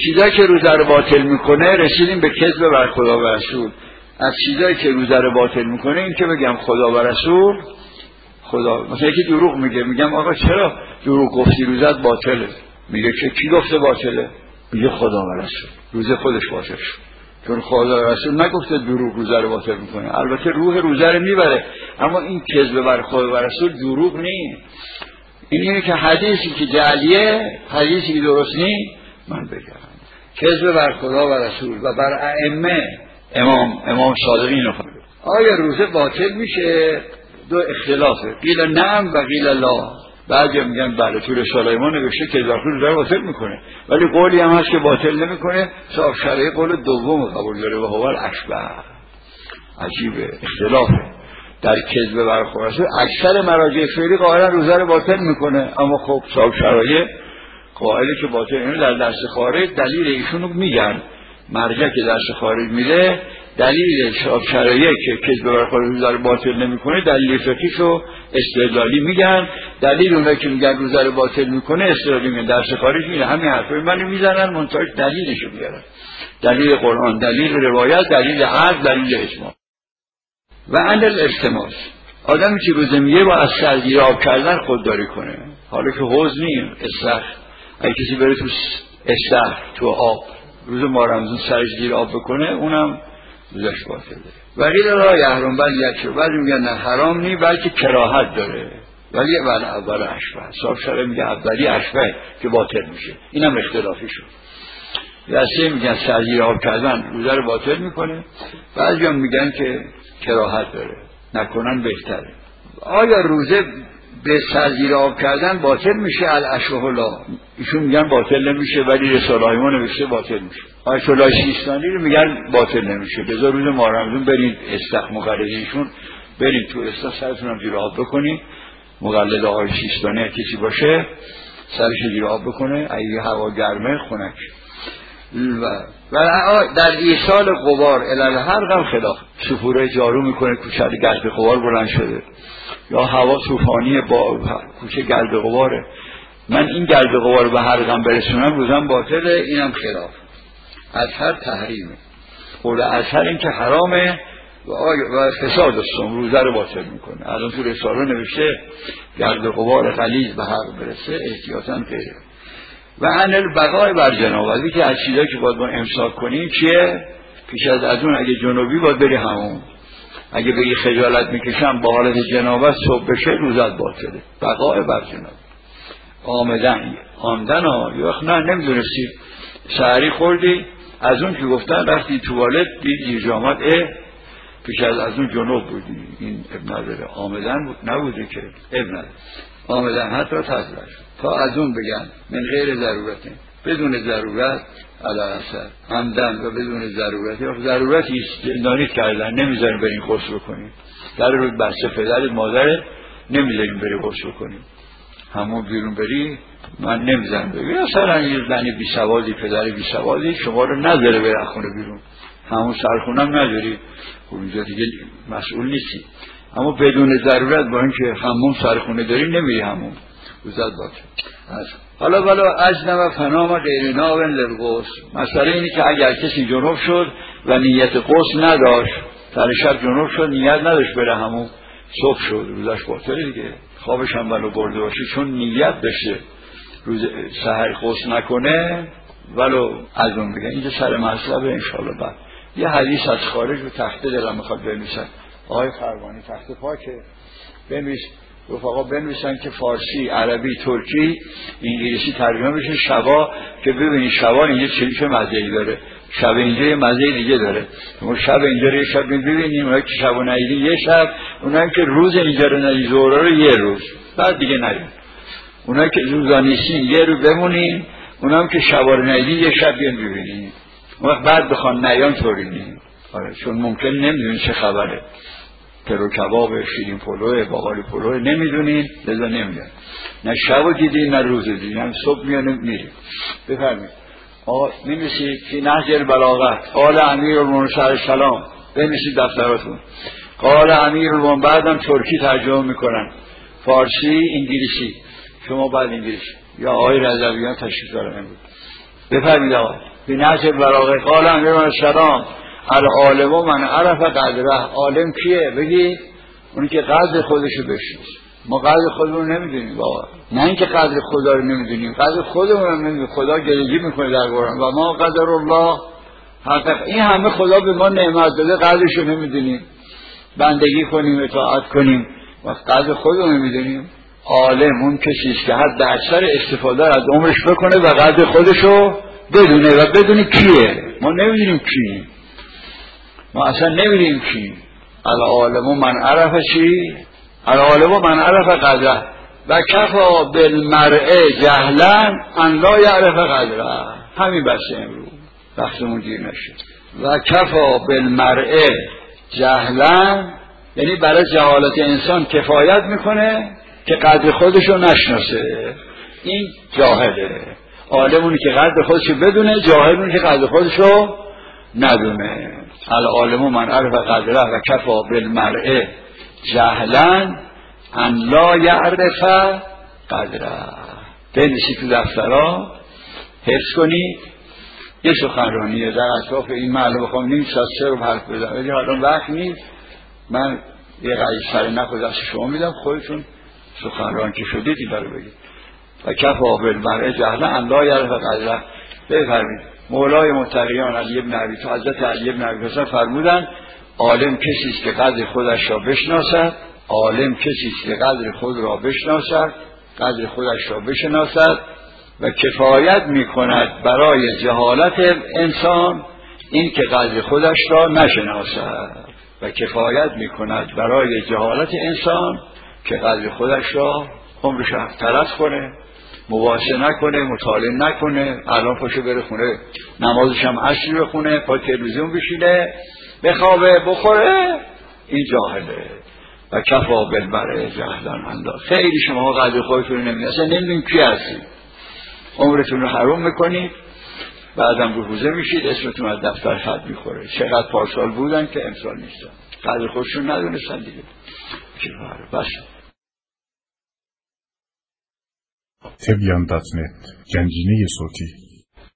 چیزایی که روزه رو باطل میکنه رسیدیم به کذب بر خدا و رسول. از چیزایی که روزه رو باطل میکنه این که بگم خدا و رسول، خدا مثلا یکی دروغ میگه، میگم آقا چرا دروغ گفتی روزت باطله؟ میگه که کی گفته باطله؟ میگه خدا و رسول. روزه خودش باطل شد چون خدا و رسول نگفته دروغ روزه رو باطل میکنه. البته روح روزه رو میبره، اما این کذب بر خدا و رسول دروغ نیست. اینه که حدیثی که جعلیه، حدیثی که درست نیست من بگم. کذب بر خدا و رسول و بر ائمه، امام صادقین. آیا روزه باطل میشه؟ دو اختلافه، قیل نعم و قیل لا. بعضی میگن بله، تو رساله ما نوشته که روزه باطل میکنه، ولی قولی هم هست که باطل نمیکنه. صاحب شرعی قول دوم قبول داره و هو الاشبه. عجیبه، اختلافه در کذب بر خدا و رسول. اکثر مراجع فعلی قائلا روزه رو باطل میکنه، اما خب صاحب شرعی قائلی که باطل. اینو در درس خارج دلیل ایشونو میگن. مرجع که درس خارج میده دلیل شرعیه که کذب بر خدا روزه رو باطل نمیکنه، دلیل فقهیشو استدلالی میگن. دلیل اونایی که میگن روزه رو باطل میکنه استدلالی میگن. درس خارج میگه همین حرفای منو میزنن، منتها دلیلشو میارن. دلیل قرآن، دلیل روایت، دلیل عقل، دلیل اجماع. و عند الالتماس، آدمی که روزه میگه با از سرگیری آب کردن خودداری کنه، حالا که حوض نیم استخر، اگه کسی بره تو استخر تو آب روز ماه رمضان سرش گیر آب بکنه اونم روزش باطله. ولی را یحرم بل یکشو، بعد میگن نه حرام نی بلکه کراهت داره، ولی اول اشبه. صاحب شرع میگه اولی اشبه که باطل میشه. اینم اختلافی شد. دسته میگن سرگیر آب کردن روزه رو باطل میکنه، بعضی هم میگن که کراهت داره، نکنن بهتره. آیا روزه به سرگیر آب کردن باطل میشه؟ الاشبه لا. ایشون میگن باطل نمیشه، ولی رساله‌های ما نوشته باطل میشه. آیت الله سیستانی رو میگن باطل نمیشه. بذار روز ماه رمضان برید استخر مقلدینشون، برید تو استخر سرتون هم زیر آب بکنید. مقلد آقای سیستانی کسی باشه سرش زیر آب بکنه، اگه هوا گرمه خنک. و در ایصال غبار الالحرق هم خلاف. سفوره جارو میکنه، کوچه گرد غبار بلند شده، یا هوا طوفانی با کوچه گرد غباره، من این گرد غبار به حرقم برسونم روزم باطله. اینم خلاف. اثر تحریمه. قول اثر این که حرامه و فساد الصوم، روزه رو باطل میکنه. الان تو رساله نوشته گرد غبار غلیظ به حرق برسه احتیاطاً غیره. و عن البقاء بر جنابت، که از چیزایی که باید ما امساک کنیم چیه؟ پیش از اون اگه جنوبی باید بری همون، اگه بگی خجالت میکشم با حالت جنابت صبح بشه روزت باطله. بقاء بر جنابت. آمدن یا نه نمیدونستی سحری خوردی، از اون که گفتن رفتی توالت دید جامعت پیش از اون جنوب بودی، این ابن نداره. آمدن نبوده که ابن نداره. آمدن حتی تطلع تا از اون بگن من غیر ضرورته، بدون ضرورت علی اثر عمدن و بدون ضرورت، یا ضرورتی دانید کردن نمیذاریم بریم غسل بکنیم، در رو بسته پدرت مادرت نمیذاریم بریم غسل بکنیم، همون بیرون بری من نمیذارم بری. مثلا یه زنی بی سوادی، پدر بی سوادی شما رو نذاره بری خونه بیرون، همون سرخونم نداری، اونجا دیگه مسئول نیستی. اما بدون ضرورت با اینکه همون سرخونه داری نمیری همون، روزت باشه. حالا اجنب فنام غیر ناون للغسل. مسئله اینه که اگر کسی جنوب شد و نیت غسل نداشت، سر شب جنوب شد نیت نداشت بره همون، صبح شد روزش باطله دیگه. خوابش هم ولو برده باشه چون نیت داشته روز سحر غسل نکنه، ولو از اون بگن. اینجا سر مطلبه انشاءالله. بعد یه حدیث از خارج رو تخته دلم میخواد بنویسن. آقای خربانی تخته پاکه بنویس، رفقا بنویسن که فارسی، عربی، ترکی، انگلیسی ترجمه بشه. شبا که ببینید شبا اینجا چه مزه‌ای داره، شب اینجا یه مزه دیگه داره. ما شب اینجا رو یه شب می‌بینیم، اونایی که شبو ندیدین یه شب، اونایی که روز اینجا رو ندیدین ظهر رو یه روز، بعد دیگه نریم. اونایی که روزا نیستین یه رو بمونین، اونایی که شبا رو ندیدین یه شب بیان ببینین. وقت بعد بخوان نیان طوری نیم. آره چون ممکن نمیدونین چه خبره. پرو کباب، شیرین پلوه، باقالی پلوه نمیدونین، لذا نمیدونین. نه شبو دیدین نه روز دیدین، هم صبح میانه میریم. بفرمایید. نمیشید که نهج البلاغه قال امیر المؤمنین السلام، بنویسید دفتراتون. قال امیر المؤمنین، بعدم ترکی ترجمه میکنن، فارسی، انگلیسی. شما بعد انگلیسی یا آقای رضویان تشریف دارن امروز. بفرمایید آقا. به نجل براغه قال امیر السلام العالم من عرف قدره. عالم کیه؟ بگید اونی که قدر خودشو بشناسه. ما قدر خودمون نمیدونیم بابا، نه اینکه قدر خدا رو نمیدونیم، قدر خودمون هم نمیدونیم. خدا گریجی میکنه در قرآن و ما قدر الله حق. این همه خدا به ما نعمت داده، قدرشو نمیدونیم، بندگی کنیم، اطاعت کنیم و قدر خودمون نمیدونیم. عالم اون کسیست که حد اکثر استفاده از عمرش بکنه و قدر خودشو بدونه و بدونه کیه. ما نمیدونیم کی، ما اصلا نمیدونیم کی. العالم من عرف چی؟ العالم من عرف قدره و کفا بالمرء جهلا ان لا یعرف قدره. همین بسه امروز وقتمون دیر نشد. و کفا بالمرء جهلا یعنی برای جهالت انسان کفایت میکنه که قدر خودشو نشناسه. این جاهله. عالمونی که قدر خودشو بدونه، جاهلونی که قدر خودشو ندونه. العالم من عرف قدره و کفا بالمرء جهلا ان لا یعرف قدره. بنویسید تو دفترها، حفظ کنید. یه سخنرانیه در اطراف این معلوم بخوام نیم ساعت سه رو حرف بزنم، ولی حالا وقت نیست. من یه قضیه سر نخو دست شما میدم، خودتون سخنران که شدید این رو بگید. و کفا بالمرء جهلا ان لا یعرف قدره. بفرمایید مولای متقیان علی بن ابی طالب، حضرت علی بن ابی طالب فرمودن عالم کسی است که قدر خودش را بشناسد. عالم کسی است که قدر خود را بشناسد، قدر خودش را بشناسد و کفایت میکند برای جهالت انسان این که قدر خودش را نشناسد. و کفایت میکند برای جهالت انسان که قدر خودش را عمرش تلف کنه، مباحثه نکنه، مطالعه نکنه. الان پاشو بره خونه نمازش هم عصری بخونه، پا تلویزیون بشینه، بخوابه، بخوره. این جاهله. و کفا بالمرء جهلا انداز. خیلی شما قدر خودتون نمیدونید، اصلا نمیدونید کی هستید، عمرتون رو حروم میکنید، بعدم بروزه میشید، اسمتون از دفتر خط میخوره. چقدر پارسال بودن که امسال نیستن، قدر خودشون ندونستن دیگه. بس تبیان.net گنجینه صوتی